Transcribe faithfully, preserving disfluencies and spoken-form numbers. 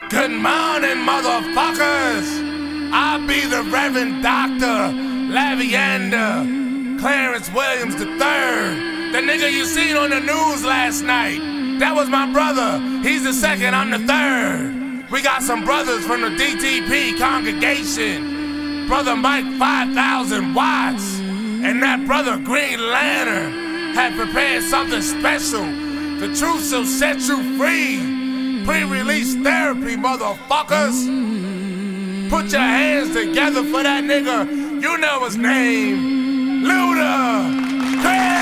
Good morning, motherfuckers. I'll be the Reverend Doctor Laviander Clarence Williams the third. The nigga you seen on the news last night. That was my brother. He's the second, I'm the third. We got some brothers from the D T P congregation. Brother Mike five thousand Watts and that brother Green Lantern had prepared something special. The truth shall set you free. Pre-release therapy, motherfuckers. Put your hands together for that nigga. You know his name. Luda. Craig.